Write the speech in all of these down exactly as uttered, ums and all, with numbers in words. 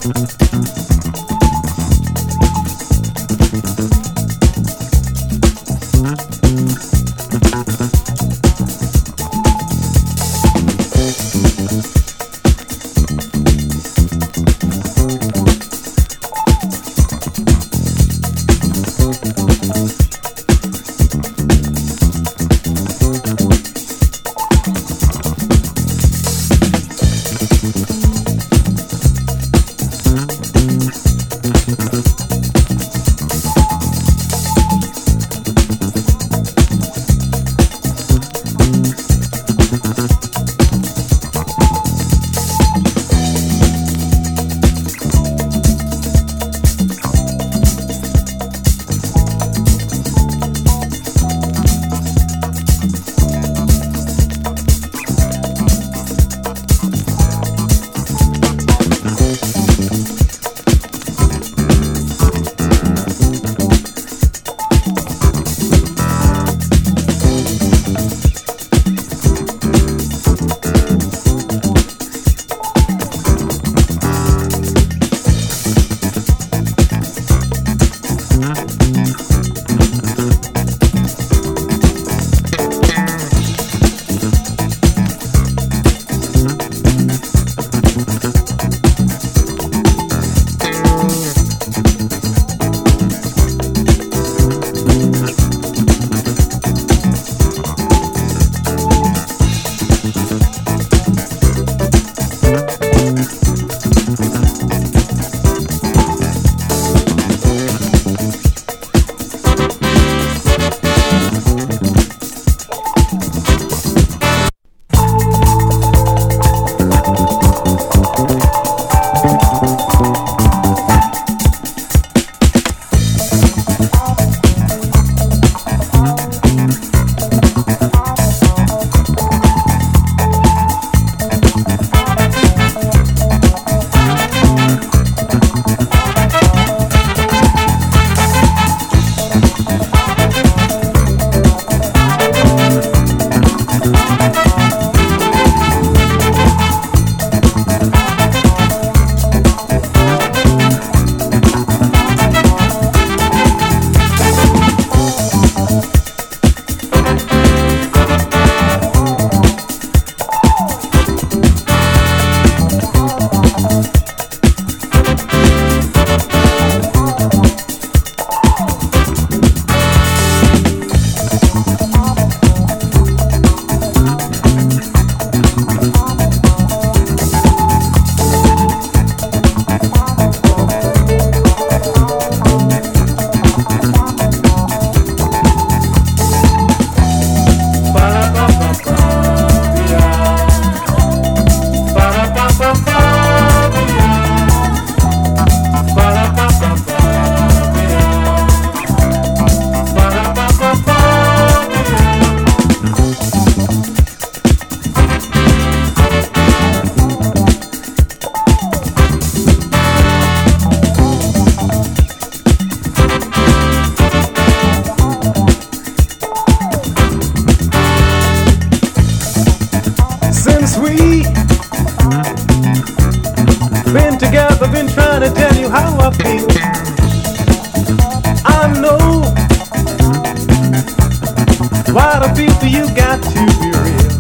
What a people, you got to be real.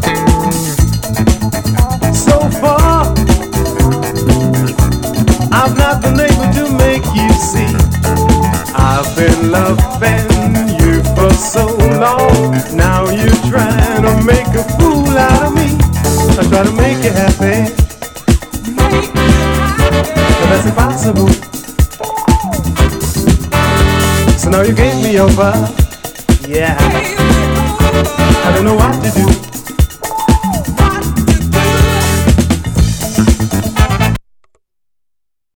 So far, I've not been able to make you see. I've been loving you for so long. Now you're trying to make a fool out of me. I try to make you happy, but that's impossible. So now you gave me over. Yeah, I don't know what to do.